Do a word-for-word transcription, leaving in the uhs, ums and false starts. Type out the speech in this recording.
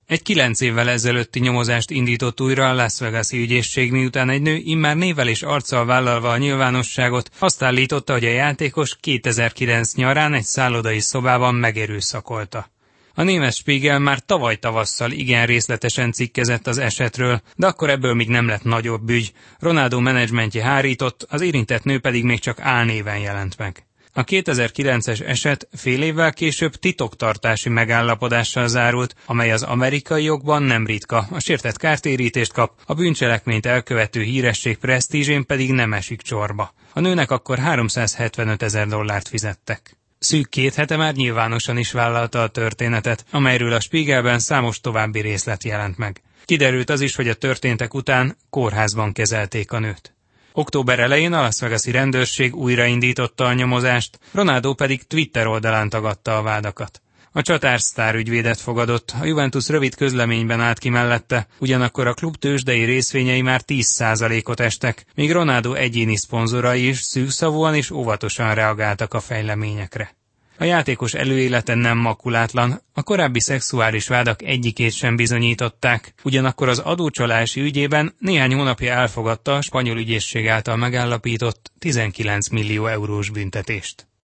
Egy kilenc évvel ezelőtti nyomozást indított újra a Las Vegas-i ügyészség, miután egy nő immár névvel és arccal vállalva a nyilvánosságot azt állította, hogy a játékos kétezer-kilenc nyarán egy szállodai szobában megerőszakolta. A német Spiegel már tavaly tavasszal igen részletesen cikkezett az esetről, de akkor ebből még nem lett nagyobb ügy. Ronaldo menedzsmentje hárított, az érintett nő pedig még csak álnéven jelent meg. A kétezer-kilences eset fél évvel később titoktartási megállapodással zárult, amely az amerikai jogban nem ritka, a sértett kártérítést kap, a bűncselekményt elkövető híresség presztízsén pedig nem esik csorba. A nőnek akkor háromszázhetvenöt ezer dollárt fizettek. Szűk két hete már nyilvánosan is vállalta a történetet, amelyről a Spiegelben számos további részlet jelent meg. Kiderült az is, hogy a történtek után kórházban kezelték a nőt. Október elején a Las Vegas-i rendőrség újraindította a nyomozást, Ronaldo pedig Twitter oldalán tagadta a vádakat. A csatár sztárügyvédet fogadott, a Juventus rövid közleményben állt ki mellette, ugyanakkor a klub tőzsdei részvényei már tíz százalékot estek, míg Ronaldo egyéni szponzorai is szűkszavúan és óvatosan reagáltak a fejleményekre. A játékos előélete nem makulátlan, a korábbi szexuális vádak egyikét sem bizonyították, ugyanakkor az adócsalási ügyében néhány hónapja elfogadta a spanyol ügyészség által megállapított tizenkilenc millió eurós büntetést.